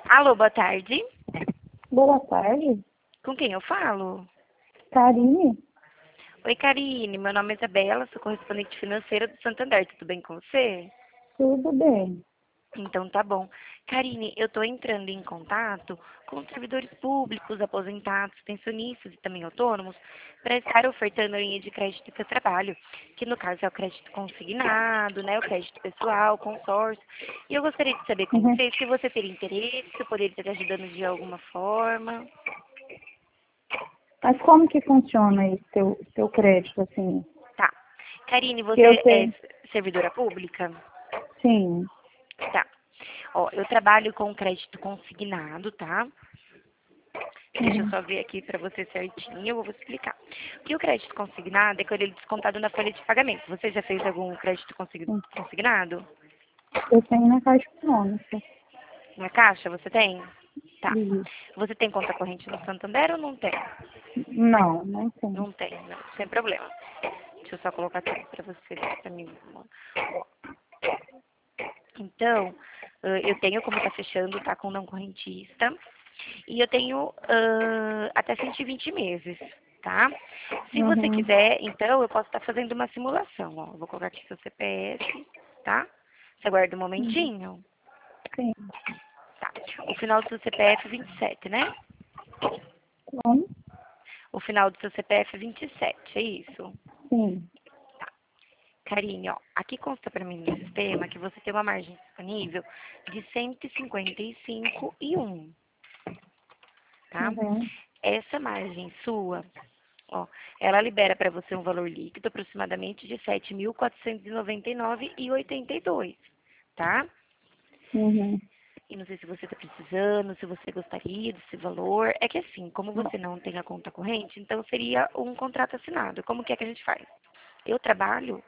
Alô, boa tarde. Boa tarde, Com quem eu falo? Karine. Oi, Karine. Meu nome é Isabela, sou correspondente financeira do Santander. Tudo bem com você? Tudo bem? Então tá bom. Karine, eu estou entrando em contato com servidores públicos, aposentados, pensionistas e também autônomos para estar ofertando a linha de crédito que eu trabalho, que no caso é o crédito consignado, né, o crédito pessoal, consórcio. E eu gostaria de saber com Uhum. você se você teria interesse, se eu poderia estar te ajudando de alguma forma. Mas como que funciona esse teu crédito, assim? Tá. Karine, Que eu você é sei. servidora pública? Sim. Tá. Ó, eu trabalho com crédito consignado, tá? Deixa eu Uhum. só ver aqui para você certinho, eu vou explicar. Que o crédito consignado é quando ele é descontado na folha de pagamento. Você já fez algum crédito Sim. consignado? Eu tenho na Caixa Econômica. Na Caixa, você tem? Tá. Isso. Você tem conta corrente no Santander ou não tem? Não, não tem. Não tem, não, sem problema. Deixa eu só colocar aqui para você, para mim. Então, eu tenho como tá fechando, tá com não correntista. E eu tenho até 120 meses, tá? Se você Uhum. quiser, então, eu posso estar fazendo uma simulação, ó. Eu vou colocar aqui seu CPF, tá? Você aguarda um Uhum. momentinho? Sim. Tá. O final do seu CPF é 27, né? Como? O final do seu CPF é 27, é isso? Sim. Tá. Karine, ó, aqui consta para mim no sistema que você tem uma margem disponível de 155,1, tá? Uhum. Essa margem sua, ó, ela libera para você um valor líquido aproximadamente de 7.499,82, tá? Uhum. E não sei se você está precisando, se você gostaria desse valor. É que assim, como você não tem a conta corrente, então seria um contrato assinado. Como que é que a gente faz? Eu trabalho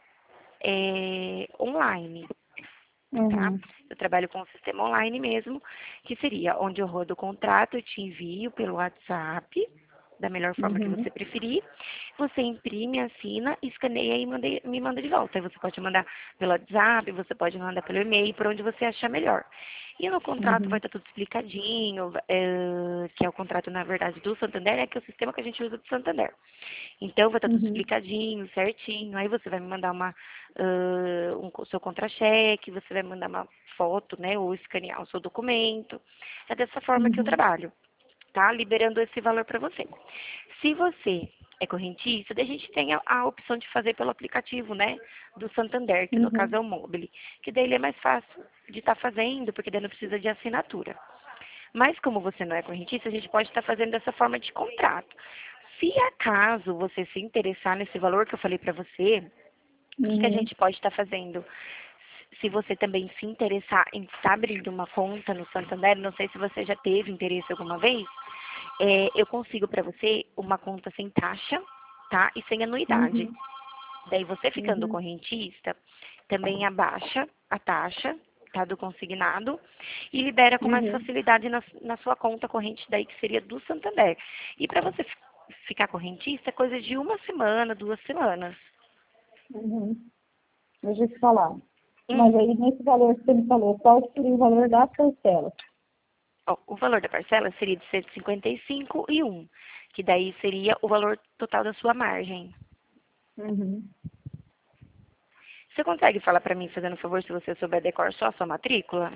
online, tá? Uhum. Eu trabalho com um sistema online mesmo, que seria onde eu rodo o contrato, eu te envio pelo WhatsApp, da melhor forma que Uhum. você preferir. Você imprime, assina, escaneia e me manda de volta. Aí você pode mandar pelo WhatsApp, você pode mandar pelo e-mail, por onde você achar melhor. E no contrato vai Uhum. estar tudo explicadinho, que é o contrato, na verdade, do Santander, que é o sistema que a gente usa do Santander. Então, vai estar tudo Uhum. explicadinho, certinho. Aí você vai me mandar seu contra-cheque, você vai me mandar uma foto, né, ou escanear o seu documento. É dessa forma que eu Uhum. trabalho, tá? Liberando esse valor para você. Se você é correntista, daí a gente tem a opção de fazer pelo aplicativo, né, do Santander, que no caso Uhum. é o Mobile, que daí ele é mais fácil de estar fazendo, porque daí não precisa de assinatura. Mas como você não é correntista, a gente pode estar fazendo dessa forma de contrato. Se acaso você se interessar nesse valor que eu falei para você, o que a Uhum. gente pode estar fazendo? Se você também se interessar em estar abrindo uma conta no Santander, não sei se você já teve interesse alguma vez, eu consigo para você uma conta sem taxa, tá? E sem anuidade. Uhum. Daí você ficando Uhum. correntista, também abaixa a taxa, tá, do consignado e libera com mais Uhum. facilidade na sua conta corrente daí que seria do Santander. E para você ficar correntista é coisa de uma semana, 2 semanas. Uhum. Deixa eu te falar. Hum. Mas aí, nesse valor que você me falou, qual seria o valor da parcela? Ó, o valor da parcela seria de 155,1, que daí seria o valor total da sua margem. Uhum. Você consegue falar para mim, fazendo um favor, se você souber decor só a sua matrícula?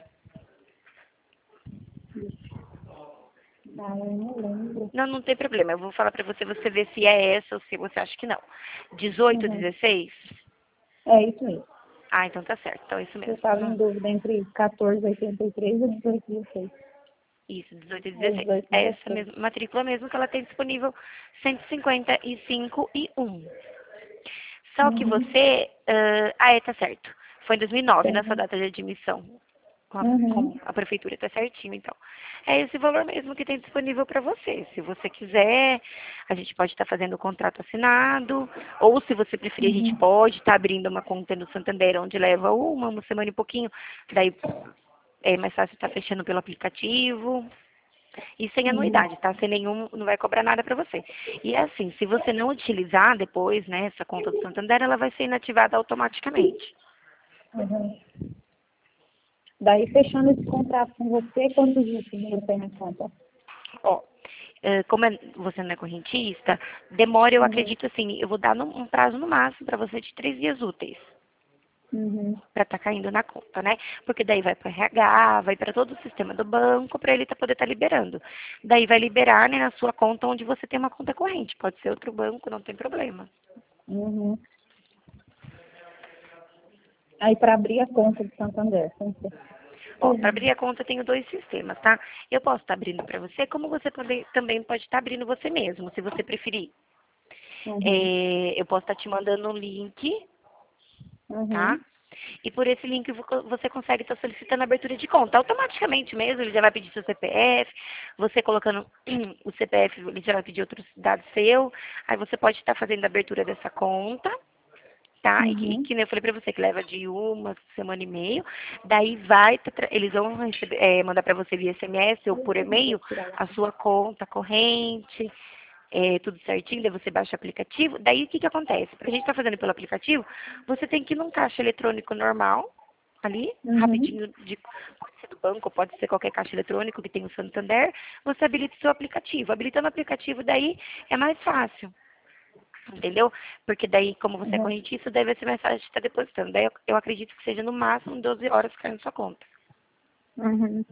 Ah, eu não lembro. Não, não tem problema. Eu vou falar para você, você ver se é essa ou se você acha que não. 18, Uhum. 16? É isso mesmo. Ah, então tá certo. Então é isso Eu mesmo. estava em dúvida entre 14,83 e 18,16. Isso, 18 e É 16. É essa 18,16. mesma matrícula mesmo que ela tem disponível 155,1. Só que Uhum. você. Tá certo. Foi em 2009, na sua Uhum. data de admissão. Com Uhum. a prefeitura, tá certinho, então. É esse valor mesmo que tem disponível para você. Se você quiser, a gente pode estar fazendo o contrato assinado, ou se você preferir, a gente Uhum. pode estar abrindo uma conta no Santander, onde leva uma semana e pouquinho, daí é mais fácil estar fechando pelo aplicativo. E sem Uhum. anuidade, tá? Sem nenhum, não vai cobrar nada para você. E é assim, se você não utilizar depois, né, essa conta do Santander, ela vai ser inativada automaticamente. Uhum. Daí, fechando esse contrato com você, quantos dias primeiro tem na conta? Ó, como você não é correntista, demora, eu acredito assim, eu vou dar um prazo no máximo para você de 3 dias úteis Uhum. para estar caindo na conta, né? Porque daí vai para o RH, vai para todo o sistema do banco para ele poder estar liberando. Daí vai liberar, né, na sua conta onde você tem uma conta corrente. Pode ser outro banco, não tem problema. Uhum. Aí, para abrir a conta de Santander, tem que ser. Ó, para abrir a conta eu tenho 2 sistemas, tá? Eu posso estar abrindo para você, como você também pode estar abrindo você mesmo, se você preferir. Uhum. Eu posso estar te mandando um link, tá? Uhum. E por esse link você consegue estar solicitando a abertura de conta. Automaticamente mesmo, ele já vai pedir seu CPF, você colocando o CPF, ele já vai pedir outros dados seu, aí você pode estar fazendo a abertura dessa conta, tá? E Uhum. que nem eu falei pra você, que leva de 1 semana e meio, daí vai, eles vão mandar pra você via SMS ou por e-mail a sua conta corrente, tudo certinho, daí você baixa o aplicativo. Daí o que que acontece? Pra gente estar fazendo pelo aplicativo, você tem que ir num caixa eletrônico normal, ali, Uhum. rapidinho, pode ser do banco, pode ser qualquer caixa eletrônico que tem o Santander, você habilita o seu aplicativo. Habilitando o aplicativo daí é mais fácil, entendeu? Porque daí, como você é Uhum. correntista, daí vai ser mais fácil de estar depositando. Daí eu acredito que seja no máximo 12 horas caindo na sua conta. Uhum.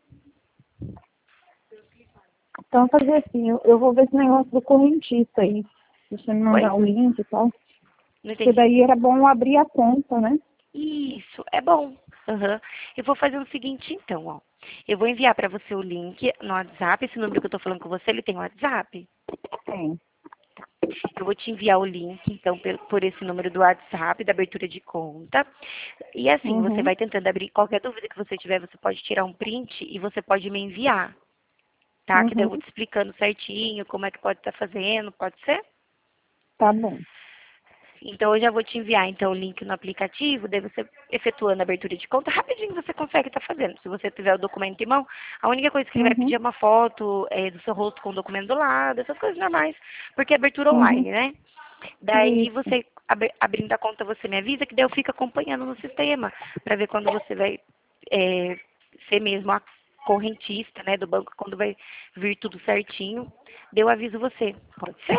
Então, fazer assim, eu vou ver esse negócio do correntista aí. Se você me Oi? mandar o link e tal. Não Porque entendi. daí era bom abrir a conta, né? Isso, é bom. Aham. Eu vou fazer o seguinte, então, ó. Eu vou enviar para você o link no WhatsApp. Esse número que eu tô falando com você, ele tem WhatsApp? Tem. Eu vou te enviar o link, então, por esse número do WhatsApp, da abertura de conta. E assim, você Uhum. vai tentando abrir. Qualquer dúvida que você tiver, você pode tirar um print e você pode me enviar, tá? Que daí eu vou Uhum. te explicando certinho como é que pode estar fazendo, pode ser? Tá bom. Então, eu já vou te enviar, então, o link no aplicativo, daí você, efetuando a abertura de conta, rapidinho você consegue estar fazendo. Se você tiver o documento em mão, a única coisa que ele vai Uhum. pedir é uma foto do seu rosto com o documento do lado, essas coisas normais, porque é abertura Uhum. online, né? Daí, Isso. você, abrindo a conta, você me avisa, que daí eu fico acompanhando no sistema, para ver quando você vai é, ser mesmo a correntista, né, do banco, quando vai vir tudo certinho, daí eu aviso você. Pode ser?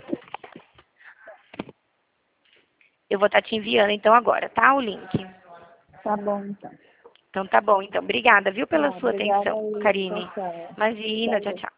Eu vou estar te enviando então agora, tá? O link. Tá bom, então. Então tá bom, então. Obrigada, viu, Tá, pela sua obrigada atenção, aí. Tchau, Karine. tchau. Imagina, tchau, Valeu. tchau.